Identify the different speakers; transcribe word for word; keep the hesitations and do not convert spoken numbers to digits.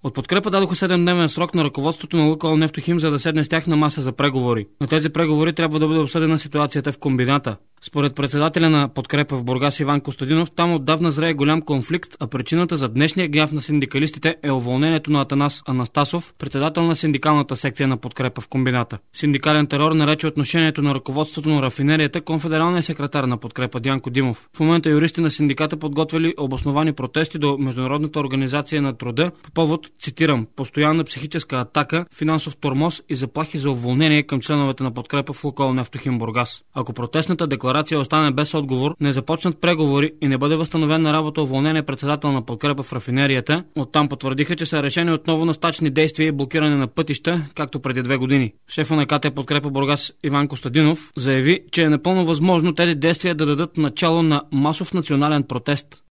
Speaker 1: От Подкрепа дадоха седемдневен срок на ръководството на Лукойл Нефтохим, за да седне с тях на маса за преговори. На тези преговори трябва да бъде обсъдена ситуацията в комбината. Според председателя на Подкрепа в Бургас Иван Костадинов, там отдавна зрее голям конфликт, а причината за днешния гняв на синдикалистите е уволнението на Атанас Анастасов, председател на синдикалната секция на Подкрепа в комбината. Синдикален терор нарече отношението на ръководството на рафинерията конфедералния секретар на Подкрепа Дянко Димов. В момента юристи на синдиката подготвили обосновани протести до Международната организация на труда по повод, цитирам, постоянна психическа атака, финансов тормоз и заплахи за уволнение към членовете на Подкрепа в Лукойл Нефтохим Бургас. Ако протестната декларация остане без отговор, не започнат преговори и не бъде възстановен на работа уволнение председател на Подкрепа в рафинерията, оттам потвърдиха, че са решени отново на стачни действия и блокиране на пътища, както преди две години. Шефа на КТ Подкрепа Бургас Иван Костадинов заяви, че е напълно възможно тези действия да дадат начало на масов национален протест.